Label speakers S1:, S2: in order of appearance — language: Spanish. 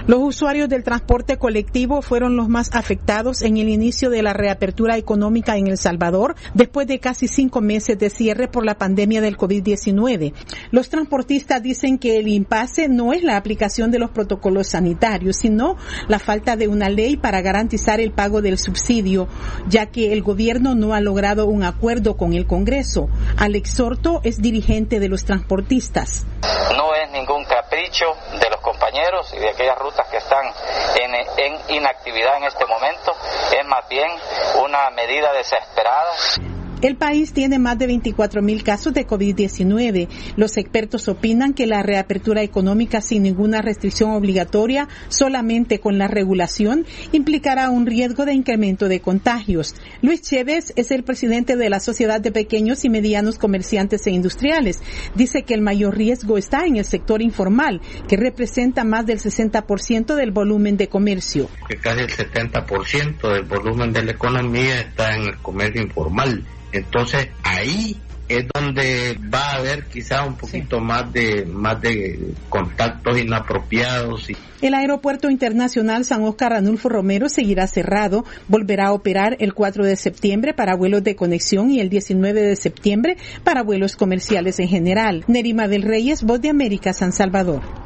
S1: Los usuarios del transporte colectivo fueron los más afectados en el inicio de la reapertura económica en El Salvador, después de casi 5 meses de cierre por la pandemia del COVID-19. Los transportistas dicen que el impasse no es la aplicación de los protocolos sanitarios, sino la falta de una ley para garantizar el pago del subsidio, ya que el gobierno no ha logrado un acuerdo con el Congreso. Alex Sorto es dirigente de los transportistas.
S2: No es ningún capricho de los compañeros y de aquellas rutas que están en inactividad en este momento, es más bien una medida desesperada.
S1: El país tiene más de 24,000 casos de COVID-19. Los expertos opinan que la reapertura económica sin ninguna restricción obligatoria, solamente con la regulación, implicará un riesgo de incremento de contagios. Luis Chévez es el presidente de la Sociedad de Pequeños y Medianos Comerciantes e Industriales. Dice que el mayor riesgo está en el sector informal, que representa más del 60% del volumen de comercio.
S3: Que casi el 70% del volumen de la economía está en el comercio informal. Entonces ahí es donde va a haber quizá un poquito más de contactos inapropiados.
S1: El Aeropuerto Internacional San Óscar Ranulfo Romero seguirá cerrado, volverá a operar el 4 de septiembre para vuelos de conexión y el 19 de septiembre para vuelos comerciales en general. Nerima del Reyes, Voz de América, San Salvador.